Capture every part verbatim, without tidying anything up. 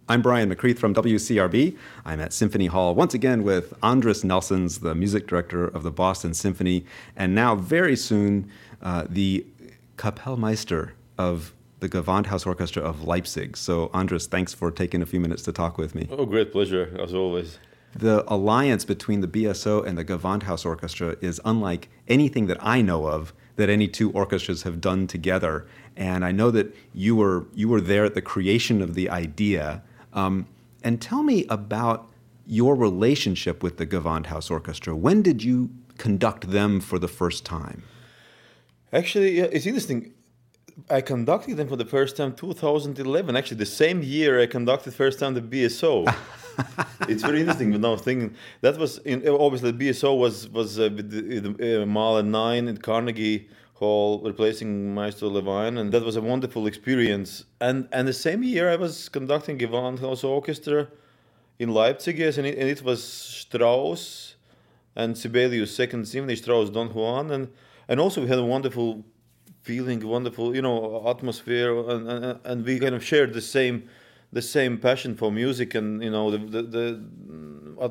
I'm Brian McCreath from W C R B. I'm at Symphony Hall once again with Andris Nelsons, the music director of the Boston Symphony, and now very soon uh, the Kapellmeister of the Gewandhaus Orchestra of Leipzig. So Andris, thanks for taking a few minutes to talk with me. Oh, great pleasure, as always. The alliance between the B S O and the Gewandhaus Orchestra is unlike anything that I know of that any two orchestras have done together. And I know that you were you were there at the creation of the idea. Um, and tell me about your relationship with the Gewandhaus Orchestra. When did you conduct them for the first time? Actually, yeah, it's interesting. I conducted them for the first time two thousand eleven. Actually, the same year I conducted first time the B S O. It's very interesting. But now thinking that was in, obviously the B S O was was uh, with the, the, uh, Mahler nine at Carnegie Hall, replacing Maestro Levine, and that was a wonderful experience. And and the same year I was conducting Gewandhaus Orchestra in Leipzig, yes, and it, and it was Strauss and Sibelius Second Symphony, Strauss Don Juan, and and also we had a wonderful feeling, wonderful, you know, atmosphere, and and, and we kind of shared the same the same passion for music, and you know the the, the uh,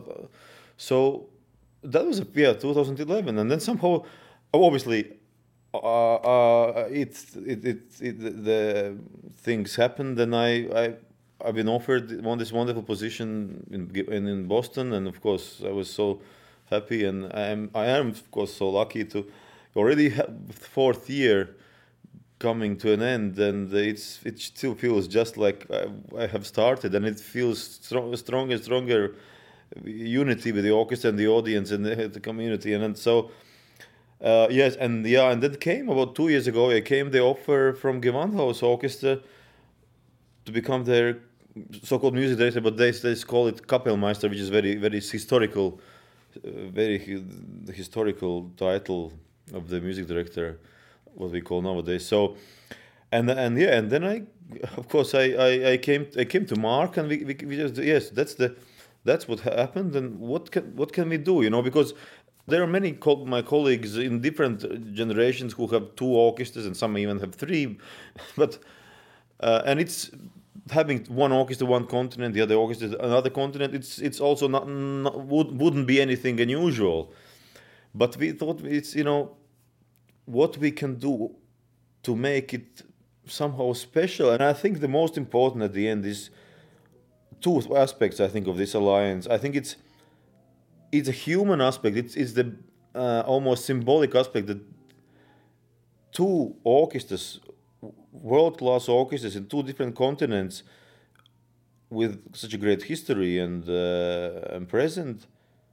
so that was yeah two thousand eleven, and then somehow obviously. Uh, uh, it, it, it, it, the things happened, and I, I, I've been offered one this wonderful position in, in in Boston, and of course I was so happy, and I am, I am of course so lucky to already have fourth year coming to an end, and it's it still feels just like I, I have started, and it feels strong, stronger, stronger unity with the orchestra and the audience and the, the community, and, and so. Uh, yes, and yeah, and that came about two years ago. It came the offer from Gewandhaus Orchestra to become their so-called music director, but they they call it Kapellmeister, which is very very historical, uh, very hu- historical title of the music director, what we call nowadays. So, and and yeah, and then I, of course, I, I, I came I came to Mark, and we, we we just yes, that's the that's what happened, and what can what can we do, you know, because. There are many co- my colleagues in different generations who have two orchestras, and some even have three. But uh, and it's having one orchestra, one continent, the other orchestra, another continent. It's it's also not, not would, wouldn't be anything unusual. But we thought it's you know what we can do to make it somehow special. And I think the most important at the end is two aspects. I think of this alliance. I think it's. It's a human aspect. It's it's the uh, almost symbolic aspect that two orchestras, world-class orchestras in two different continents, with such a great history and uh, and present,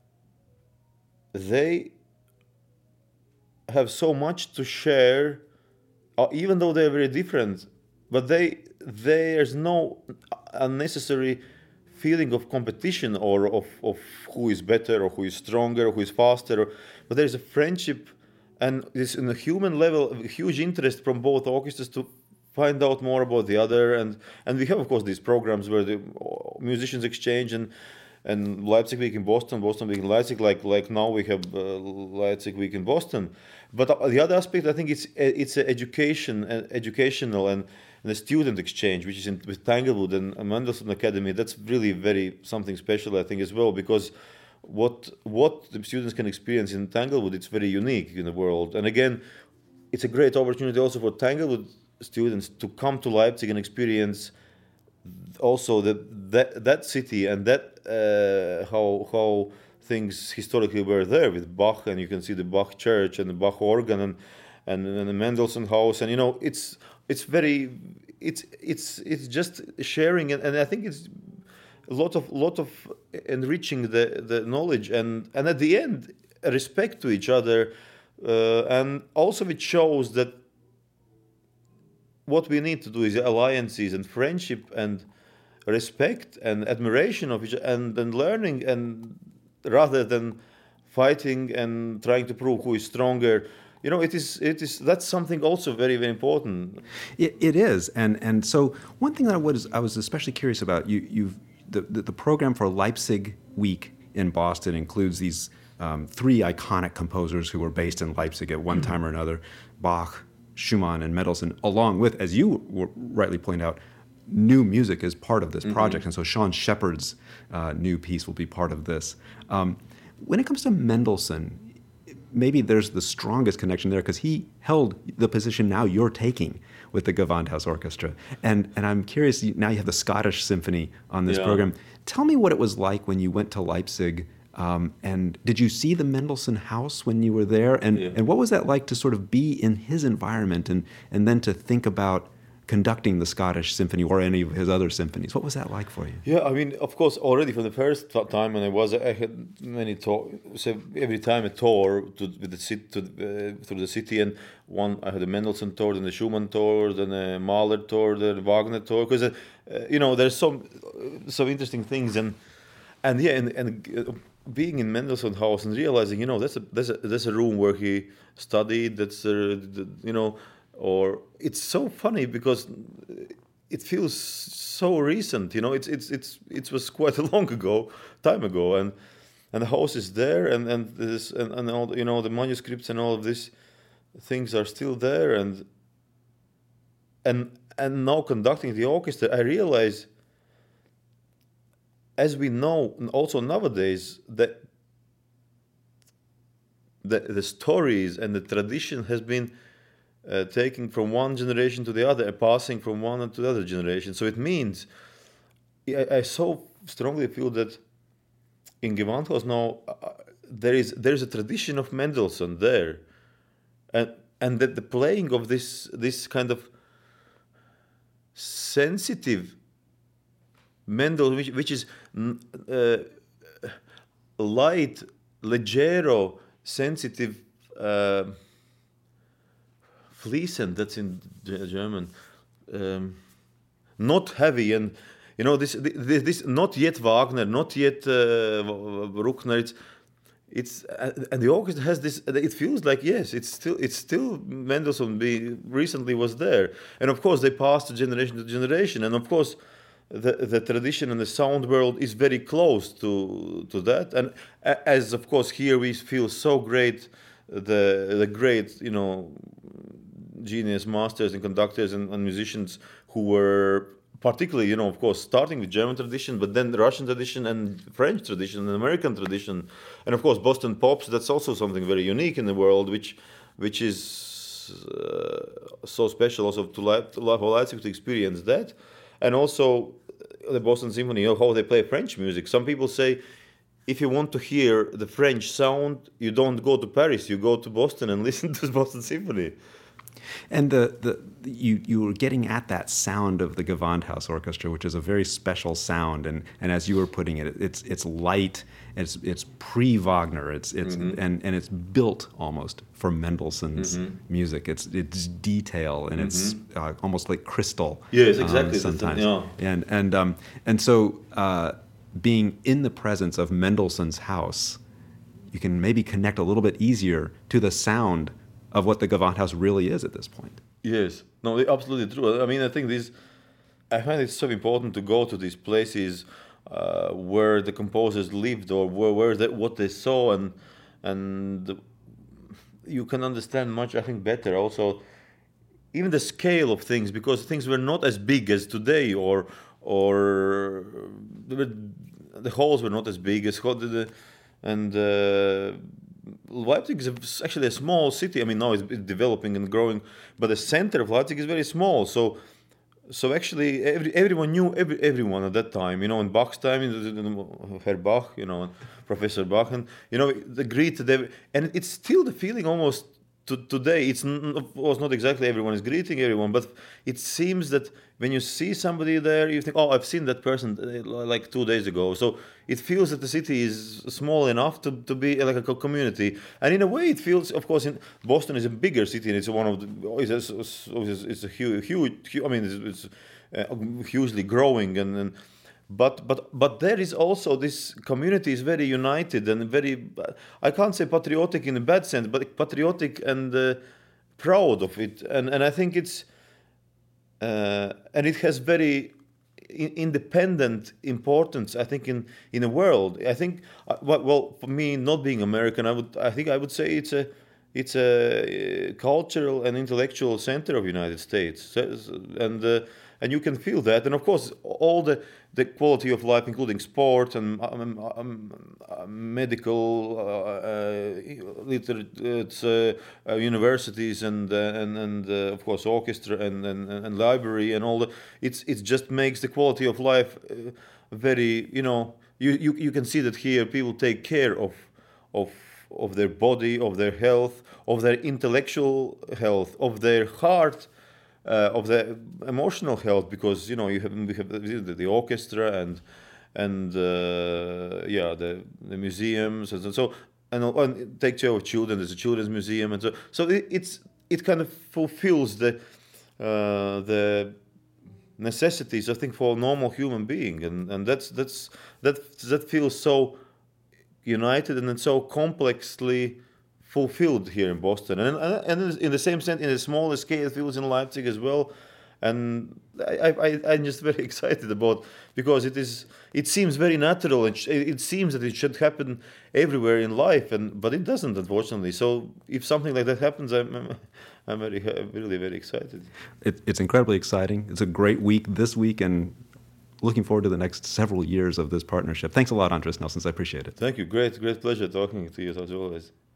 they have so much to share, uh, even though they're very different. But they there's no unnecessary feeling of competition or of, of who is better or who is stronger or who is faster, or, but there's a friendship and this on a human level, a huge interest from both orchestras to find out more about the other, and and we have of course these programs where the musicians exchange, and and Leipzig Week in Boston, Boston Week in Leipzig, like like now we have uh, Leipzig Week in Boston. But the other aspect, I think it's it's a education, uh, educational and and the student exchange, which is in, with Tanglewood and Mendelssohn Academy. That's really very something special, I think, as well, because what what the students can experience in Tanglewood, it's very unique in the world. And again, it's a great opportunity also for Tanglewood students to come to Leipzig and experience also the, that that city and that uh, how how things historically were there with Bach, and you can see the Bach church and the Bach organ and and, and the Mendelssohn house, and you know it's. It's very, it's it's it's just sharing, and, and I think it's a lot of lot of enriching the, the knowledge, and, and at the end, respect to each other, uh, and also it shows that what we need to do is alliances and friendship and respect and admiration of each other, and, and learning, and rather than fighting and trying to prove who is stronger. You know, it is. It is. That's something also very, very important. It, it is, and and so one thing that I was I was especially curious about. You you've the the, the program for Leipzig Week in Boston includes these um, three iconic composers who were based in Leipzig at one mm-hmm. time or another: Bach, Schumann, and Mendelssohn, along with, as you were rightly pointed out, new music is part of this project, and so Sean Shepard's uh, new piece will be part of this. Um, when it comes to Mendelssohn, maybe there's the strongest connection there because he held the position now you're taking with the Gewandhaus Orchestra. And and I'm curious, now you have the Scottish Symphony on this Yeah. program. Tell me what it was like when you went to Leipzig, um, and did you see the Mendelssohn house when you were there? And Yeah. and what was that like to sort of be in his environment and, and then to think about conducting the Scottish Symphony or any of his other symphonies? What was that like for you? Yeah, I mean, of course, already from the first t- time when I was, I had many tour. So every time a tour to with the city, to uh, through the city, and one I had a Mendelssohn tour, then the Schumann tour, then a Mahler tour, then a Wagner tour. Because uh, uh, you know, there's some uh, some interesting things, and and yeah, and and uh, being in Mendelssohn house and realizing, you know, that's a that's a that's a room where he studied. That's a, you know. Or it's so funny because it feels so recent, you know. It's it's it's it was quite a long ago, time ago, and and the house is there, and and this and, and all, you know, the manuscripts and all of these things are still there, and and and now conducting the orchestra, I realize, as we know, and also nowadays, that the the stories and the tradition has been Uh, taking from one generation to the other, and passing from one to the other generation. So it means I, I so strongly feel that in Gewandhaus now uh, there is there is a tradition of Mendelssohn there, and and that the playing of this this kind of sensitive Mendel, which, which is uh, light, leggero, sensitive. Uh, Fließend, that's in G- German, um, not heavy, and you know this, this, this not yet Wagner, not yet uh, Bruckner. It's, it's uh, and the orchestra has this. It feels like yes, it's still, it's still Mendelssohn. Be, recently was there, and of course they passed to generation to generation, and of course the the tradition and the sound world is very close to to that, and as of course here we feel so great, the the great, you know, genius masters and conductors and, and musicians who were particularly, you know, of course, starting with German tradition, but then the Russian tradition and French tradition and American tradition, and of course Boston Pops. That's also something very unique in the world, which which is uh, so special also to Leip- to Leipzig to experience that, and also the Boston Symphony, you know, how they play French music. Some people say, if you want to hear the French sound, you don't go to Paris, you go to Boston and listen to the Boston Symphony. And the, the you you were getting at that sound of the Gewandhaus Orchestra, which is a very special sound, and, and as you were putting it, it's it's light, it's it's pre-Wagner, it's it's Mm-hmm. and, and it's built almost for Mendelssohn's Mm-hmm. music. It's it's detail and it's uh, almost like crystal. Yes, um, exactly. That's- sometimes, yeah. and and um and so uh, being in the presence of Mendelssohn's house, you can maybe connect a little bit easier to the sound of what the Gewandhaus really is at this point. Yes, no, absolutely true. I mean, I think this, I find it so important to go to these places uh, where the composers lived, or where, where they, what they saw, and and you can understand much, I think, better also even the scale of things, because things were not as big as today, or or they were, the halls were not as big as the, and uh, Leipzig is actually a small city. I mean, now it's developing and growing, but the center of Leipzig is very small. So, so actually, every, everyone knew every, everyone at that time. You know, in Bach's time, Herr Bach, you know, Professor Bach, and you know, the greet, they, and it's still the feeling almost to, today. It's n- of course not exactly everyone is greeting everyone, but it seems that when you see somebody there, you think, oh, I've seen that person uh, like two days ago. So it feels that the city is small enough to, to be like a co- community. And in a way, it feels, of course, in Boston is a bigger city, and it's one of the, it's a, it's a huge, huge, I mean, it's, it's uh, hugely growing, and, and but but but there is also, this community is very united and very, I can't say patriotic in a bad sense, but patriotic and uh, proud of it. And and I think it's uh, and it has very i- independent importance, I think, in in the world. I think uh, well, well, for me, not being American, I would I think I would say it's a it's a uh, cultural and intellectual center of United States. So- and uh, and you can feel that. And of course, all the the quality of life, including sport and um, um, uh, medical, uh, uh, literature, uh, uh, universities, and uh, and and uh, of course orchestra and, and and library and all the. It's it just makes the quality of life uh, very. You know, you, you you can see that here people take care of of of their body, of their health, of their intellectual health, of their heart. Uh, of the emotional health, because you know you have we have the, the orchestra and and uh, yeah the the museums and so and, and take care of children. There's a children's museum and so so it, it's it kind of fulfills the uh, the necessities, I think, for a normal human being, and and that's that's that that feels so united and it's so complexly fulfilled here in Boston, and, and and in the same sense, in a smaller scale, it feels in Leipzig as well. And I, I, I'm just very excited about, because it is it seems very natural, and it seems that it should happen everywhere in life, and but it doesn't, unfortunately. So if something like that happens, I'm I'm, I'm very really very excited. It, it's incredibly exciting. It's a great week this week, and looking forward to the next several years of this partnership. Thanks a lot, Andris Nelsons. I appreciate it. Thank you. Great, great pleasure talking to you as always.